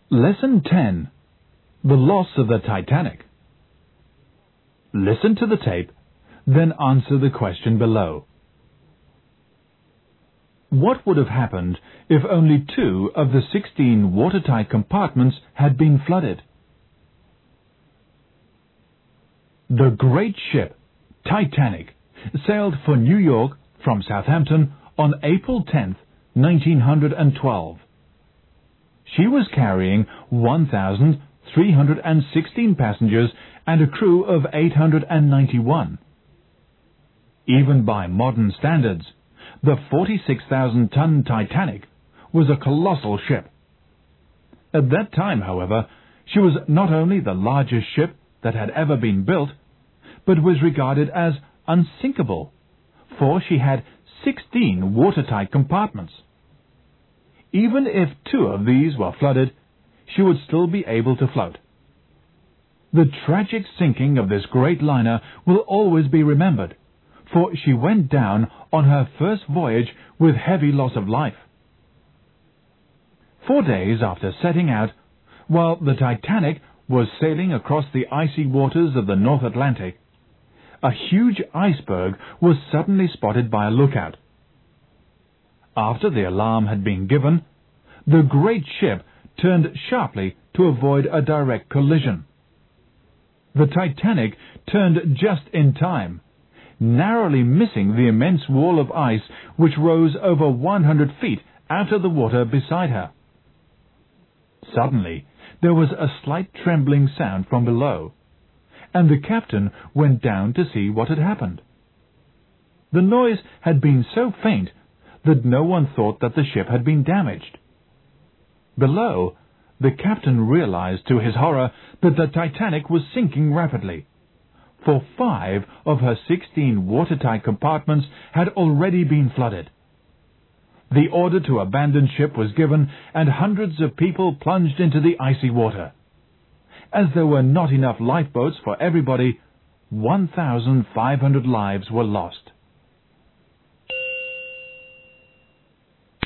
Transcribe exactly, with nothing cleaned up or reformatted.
Lesson ten. The Loss of the Titanic. Listen to the tape, then answer the question below. What would have happened if only two of the sixteen watertight compartments had been flooded? The great ship, Titanic, sailed for New York from Southampton on April tenth, nineteen twelve. She was carrying one thousand three hundred sixteen passengers and a crew of eight hundred ninety-one. Even by modern standards, the forty-six thousand ton Titanic was a colossal ship. At that time, however, she was not only the largest ship that had ever been built, but was regarded as unsinkable, for she had sixteen watertight compartments. Even if two of these were flooded, she would still be able to float. The tragic sinking of this great liner will always be remembered, for she went down on her first voyage with heavy loss of life. Four days after setting out, while the Titanic was sailing across the icy waters of the North Atlantic, a huge iceberg was suddenly spotted by a lookout. After the alarm had been given, the great ship turned sharply to avoid a direct collision. The Titanic turned just in time, narrowly missing the immense wall of ice which rose over one hundred feet out of the water beside her. Suddenly, there was a slight trembling sound from below, and the captain went down to see what had happened. The noise had been so faint that no one thought that the ship had been damaged. Below, the captain realized to his horror that the Titanic was sinking rapidly, for five of her sixteen watertight compartments had already been flooded. The order to abandon ship was given, and hundreds of people plunged into the icy water. As there were not enough lifeboats for everybody, one thousand five hundred lives were lost.